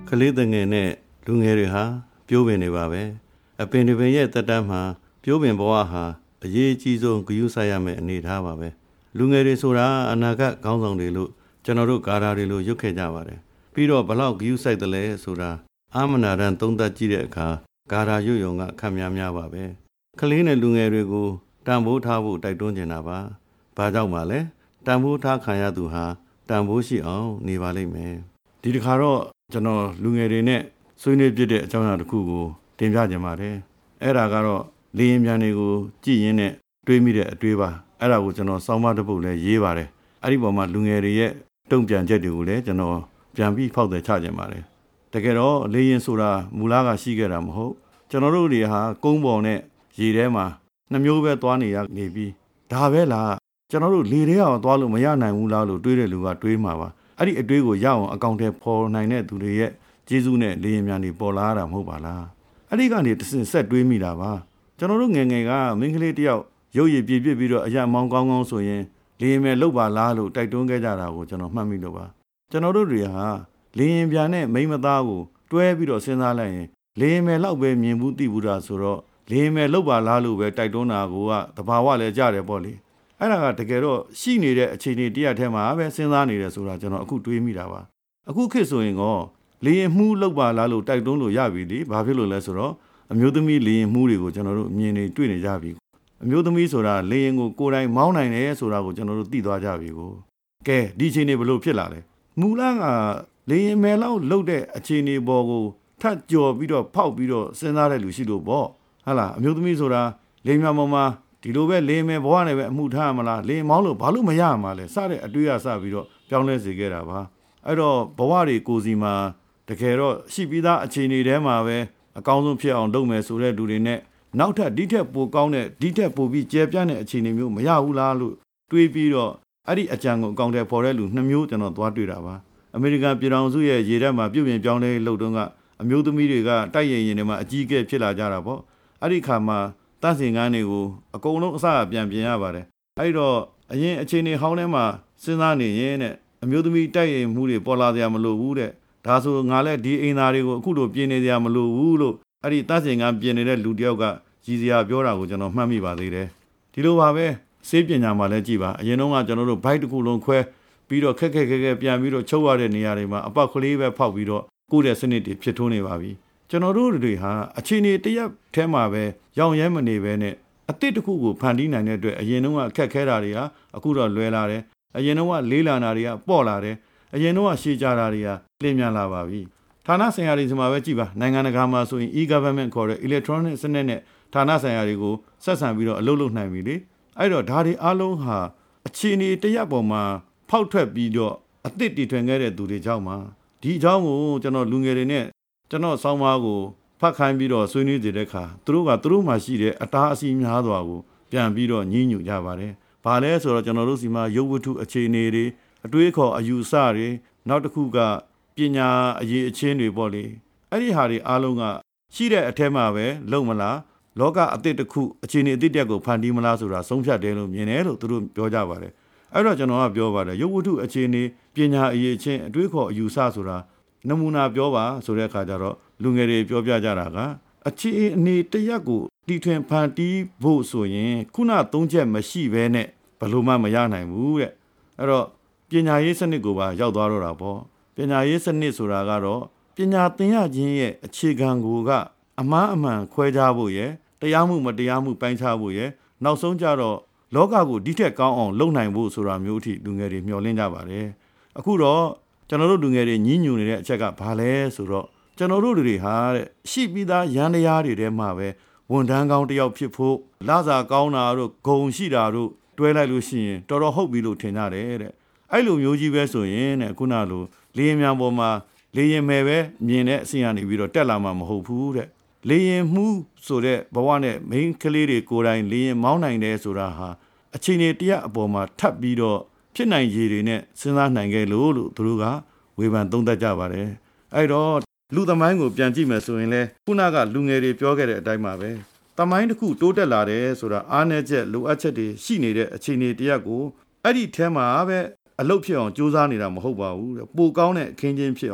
ကလေးတငယ်နဲ့လူငယ်တွေဟာပြိုးပင်တွေပါပဲအပင်တွေပင်ရဲ့တက်တမ်းမှာပြိုးပင်ဘဝဟာအရေးအကြီးဆုံးဂရုစိုက်ရမယ့်အနေအထားပါပဲလူငယ်တွေဆိုတာအနာဂတ်ခေါင်းဆောင်တွေလို့ကျွန်တော်တို့ဂါရာတွေလို့ရွတ်ခဲ့ကြပါတယ်ပြီးတော့ဘလောက်ဂရုစိုက်တယ်လဲဆိုတာအာမနာရန်သုံးသပ်ကြည့်တဲ့အခါဂါရာရွတ်ယုံကခက်များပါပဲကလေးနဲ့လူငယ်တွေကိုတန်ဖိုးထားဖို့တိုက်တွန်းနေတာပါဘာကြောင့်ပါလဲတန်ဖိုးထားခံရသူဟာတန်ဖိုးရှိအောင်နေပါလိမ့်မယ်ဒီတစ်ခါတော့ကျွန်တော်လူငယ်တွေနဲ့ဆွေးနွေးပြတဲ့အကြောင်းအရာတစ်ခုကိုတင်ပြခြင်းပါတယ်အဲ့ဒါကတော့လေရင်ပြန်တွေကိုကြည့်ရင်းနဲ့တွေးမိတဲ့အတွေးပါအဲ့ဒါကိုကျွန်တော်စောင်းမတစ်ပုဒ်လည်းရေးပါတယ်အဲ့ဒီပေါ်မှာလူငယ်တွေရဲ့တုံ့ပြန်ချက်တွေကိုလည်းကျွန်တော်ပြန်ပြီးဖောက်တယ်ချခြင်းပါတယ်တကယ်တော့လေရင်ဆိုတာမူလကရှိခဲ့တာမဟုတ်ကျွန်တော်တို့တွေဟာကုန်းပေါ်နဲ့ရေထဲမှာနှမျိုးပဲသွားနေရနေပြီးဒါပဲလားကျွန်တော်တို့လေထဲအောင်သွားလို့မရနိုင်ဘူးလားလို့တွေးတဲ့လူကတွေးမှာပါအဲ့ဒီအတွေးကိုရအောင်အကောင့်ထဲပေါ်နိုင်တဲ့သူတွေရဲ့ကျေးဇူးနဲ့လေရင်မြန်တွေပေါ်လာတာမဟုတ်ပါလားအဲ့ဒီကနေတစ်စင်ဆက်တွေးမိတာပါကျွန်တော်တို့ငယ်ငယ်ကမင်းကလေးတယောက်ရုပ်ရည်ပြည့်ပြည့်ပြီးတော့အရာမောင်းကောင်းကောင်းဆိုရင်လေရင်မြန်လှုပ်ပါလားလို့တိုက်တွန်းခဲ့ကြတာကိုကျွန်တော်မှတ်မိလို့ပါကျွန်တော်တို့တွေဟာလေရင်ပြန်နဲ့မိမသားကိုတွဲပြီးတော့စဉ်းစားလိုက်ရင်လေရင်မြန်လောက်ပဲမြင်ဘူးသိဘူးတာဆိုတော့လေရင်မြန်လှုပ်ပါလားလို့ပဲတိုက်တွန်းတာကိုကတဘာဝလည်းကြတယ်ပေါ့လေအဲ့ဒါကတကယ်တော့ရှိနေတဲ့အခြေအနေတရက်ထဲမှာပဲစဉ်းစားနေတယ်ဆိုတာကျွန်တော်အခုတွေးမိတာပါအခုခေတ်ဆိုရင်ကောလေရင်မှုလောက်ပါလားလို့တိုက်တွန်းလို့ရပြီလေဘာဖြစ်လို့လဲဆိုတော့အမျိုးသမီးလေရင်မှုတွေကိုကျွန်တော်တို့အမြင်တွေတွေ့နေကြပြီအမျိုးသမီးဆိုတာလေရင်ကိုကိုယ်တိုင်မောင်းနိုင်တယ်ဆိုတာကိုကျွန်တော်တို့သိသွားကြပြီကိုကဲဒီအခြေအနေဘလို့ဖြစ်လာလဲမူလကလေရင်မဲလောက်လှုပ်တဲ့အခြေအနေပေါ်ကိုထပ်ကြော်ပြီးတော့ဖောက်ပြီးတော့စဉ်းစားတဲ့လူရှိလို့ပေါ့ဟာလားအမျိုးသမီးဆိုတာလေမြောင်ပေါ်မှာဒီလိုပဲလေမဲဘဝနဲ့ပဲအမှုထားရမလားလေမောင်းလို့ဘာလို့မရမှာလဲစတဲ့အတွေးအဆပြီးတော့ပြောင်းလဲစေခဲ့တာပါအဲ့တော့ဘဝတွေကိုစီမှာတကယ်တော့ရှိပြီးသားအခြေအနေထဲမှာပဲအကောင်းဆုံးဖြစ်အောင်လုပ်မယ်ဆိုတဲ့လူတွေနဲ့နောက်ထပ်ဒီထက်ပိုကောင်းတဲ့ဒီထက်ပိုပြီးကျယ်ပြန့်တဲ့အခြေအနေမျိုးမရဘူးလားလို့တွေးပြီးတော့အဲ့ဒီအကြံကိုအကောင့်ထဲပေါ်တဲ့လူ2မျိုးကျွန်တော်သွားတွေ့တာပါအမေရိကန်ပြည်ထောင်စုရဲ့ရေတပ်မှာပြုပြင်ပြောင်းလဲလုပ်တုန်းကအမျိုးသမီးတွေကတိုက်ရင်တွေမှာအကြီးအကဲဖြစ်လာကြတာပေါ့အဲ့ဒီခါမှာတန့်စင်ကန်းတွေကိုအကုန်လုံးအစပြန်ပြင်ရပါတယ်အဲ့တော့အရင်အခြေအနေဟောင်းထဲမှာစဉ်းစားနေရင်တဲ့အမျိုးသမီးတိုက်ရင်မှုတွေပေါ်လာစရာမလိုဘူးတဲ့ဒါဆိုငါလည်းဒီအိမ်သားတွေကိုအခုလိုပြင်နေစရာမလိုဘူးလို့အဲ့ဒီတန့်စင်ကန်းပြင်နေတဲ့လူတယောက်ကရည်စရာပြောတာကိုကျွန်တော်မှတ်မိပါသေးတယ်ဒီလိုပါပဲစေးပညာမှာလည်းကြည်ပါအရင်တော့ကကျွန်တော်တို့ဘိုက်တစ်ခုလုံးခွဲပြီးတော့ခက်ပြန်ပြီးတော့ချုပ်ရတဲ့နေရာတွေမှာအပေါက်ကလေးပဲဖောက်ပြီးတော့ကိုယ့်ရဲ့စနစ်တွေဖြစ်ထွန်းနေပါပြီကျွန်တော်တို့တွေဟာအခြေအနေတရက်ထဲမှာပဲရောင်ရဲမနေပဲနဲ့အသစ်တစ်ခုကိုဖန်တီးနိုင်တဲ့အတွက်အရင်တော့ခက်ခဲတာတွေဟာအခုတော့လွယ်လာတယ်အရင်တော့လေးလာတာတွေကပေါ့လာတယ်အရင်တော့ရှေ့ကြတာတွေကလင်းမြန်လာပါပြီဌာနဆိုင်ရာတွေဒီမှာပဲကြည်ပါနိုင်ငံတကာမှာဆိုရင် e-government ခေါ်တဲ့ electronic စနစ်နဲ့ဌာနဆိုင်ရာတွေကိုဆက်ဆံပြီးတော့အလုပ်လုပ်နိုင်ပြီလေအဲ့တော့ဒါတွေအားလုံးဟာအခြေအနေတရက်ပေါ်မှာဖောက်ထွက်ပြီးတော့အသစ်တည်ထွင်ခဲ့တဲ့သူတွေကြောင့်ပါဒီအကြောင်းကိုကျွန်တော်လူငယ်တွေနဲ့ကျွန်တော်ဆောင်းပါးကိုဖတ်ခိုင်းပြီးတော့ဆွေးနွေးနေတဲ့အခါသူတို့မှရှိတဲ့အတားအဆီးများစွာကိုပြန်ပြီးတော့ညှိညူကြပါတယ်။ဘာလဲဆိုတော့ကျွန်တော်တို့စီမှာရုပ်ဝတ္ထုအခြေအနေတွေအတွေးခေါ်အယူဆတွေနောက်တစ်ခုကပညာအရေးအချင်းတွေပေါ့လေအဲ့ဒီဟာတွေအားလုံးကရှိတဲ့အထက်မှာပဲလုံမလားလောကအသစ်တစ်ခုအခြေအနေအသစ်တက်ကိုဖန်တီးမလားဆိုတာဆုံးဖြတ်တယ်လို့မြင်တယ်လို့သူတို့ပြောကြပါတယ်အဲ့တော့ကျွန်တော်ကပြောပါတယ်ရုပ်ဝတ္ထုအခြေအနေပညာအရေးချင်းအတွေးခေါ်အယူဆဆိုတာနမူနာပြောပါဆိုတဲ့အခါကျတော့လူငယ်တွေပြောပြကြတာကအခြေအနေတရက်ကိုတီထွင်ဖန်တီးဖို့ဆိုရင်ခုန3ချက်မရှိဘဲနဲ့ဘယ်လိုမှမရနိုင်ဘူးတဲ့အဲ့တော့ပညာရေးစနစ်ကိုပါရောက်သွားတော့တာပေါ့ပညာရေးစနစ်ဆိုတာကတော့ပညာသင်ရခြင်းရဲ့အခြေခံကိုကအမှားအမှန်ခွဲခြားဖို့ရယ်တရားမှုမတရားမှုပိုင်းခြားဖို့ရယ်နောက်ဆုံးကြတော့လောကကိုဒီထက်ကောင်းအောင်လုပ်နိုင်ဖို့ဆိုတာမျိုးအထိလူငယ်တွေမျှော်လင့်ကြပါတယ်အခုတော့ကျွန်တော်တို့လူငယ်တွေညှဉ်းညူနေတဲ့အချက်ကဘာလဲဆိုတော့ကျွန်တော်တို့တွေဟာတဲ့ရှိပြီးသားရန်တရားတွေထဲမှာပဲဝန်ထမ်းကောင်းတယောက်ဖြစ်ဖို့လစာကောင်းတာတို့ဂုဏ်ရှိတာတို့တွဲလိုက်လို့ရှိရင်တော်တော်ဟုတ်ပြီလို့ထင်ကြတယ်တဲ့အဲ့လိုမျိုးကြီးပဲဆိုရင်တဲ့ခုနလိုလေရင်မြန်ပေါ်မှာလေရင်မယ်ပဲမြင်တဲ့အဆင့်ကနေပြီးတော့တက်လာမှာမဟုတ်ဘူးတဲ့လေရင်မှုဆိုတဲ့ဘဝနဲ့မိန်းကလေးတွေကိုယ်တိုင်လေရင်မောင်းနိုင်တယ်ဆိုတာဟာအချိန်တရက်အပေါ်မှာထပ်ပြီးတော့ဖြစ်နိုင်ရည်တွေနဲ့စဉ်းစားနိုင်ခဲ့လို့သူတို့ကဝေဖန်သုံးသပ်ကြပါတယ်အဲ့တော့လူသမိုင်းကိုပြန်ကြည့်မယ်ဆိုရင်လဲခုနကလူငယ်တွေပြောခဲ့တဲ့အတိုင်းပါပဲသမိုင်းတစ်ခုတိုးတက်လာတယ်ဆိုတာအားနည်းချက်လိုအပ်ချက်တွေရှိနေတဲ့အခြေအနေတရက်ကိုအဲ့ဒီထဲမှာပဲအလုပ်ဖြစ်အောင်ကြိုးစားနေတာမဟုတ်ပါဘူးတဲ့ပိုကောင်းတဲ့အခင်းချင်းဖြစ်အောင်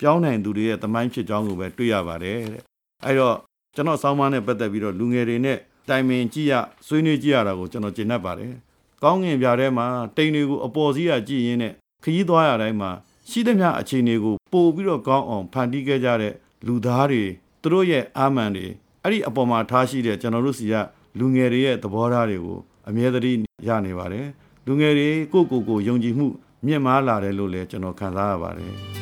ပြောင်းနိုင်သူတွေရဲ့သမိုင်းဖြစ်ကြောင်းကိုပဲတွေ့ရပါတယ်တဲ့အဲ့တော့ကျွန်တော်ဆောင်းပါးနဲ့ပတ်သက်ပြီးတော့လူငယ်တွေနဲ့တိုင်ပင်ကြည့်ရဆွေးနွေးကြည့်ရတာကိုကျွန်တော်ကျေနပ်ပါတယ်ကောင်းငင်ပြားထဲမှာတိမ်တွေကိုအပေါ်စီးရကြည့်ရင်းနဲ့ခရီးသွားရတိုင်းမှာရှိသမျှအခြေအနေကိုပို့ပြီးတော့ကောင်းအောင်ဖန်တီးခဲ့ကြတဲ့လူသားတွေသူတို့ရဲ့အာမန်တွေအဲ့ဒီအပေါ်မှာထားရှိတဲ့ကျွန်တော်တို့စီကလူငယ်တွေရဲ့သဘောထားတွေကိုအမြဲတမ်းရနေပါတယ်လူငယ်တွေကိုယုံကြည်မှုမြင့်မားလာတယ်လို့လည်းကျွန်တော်ခံစားရပါတယ်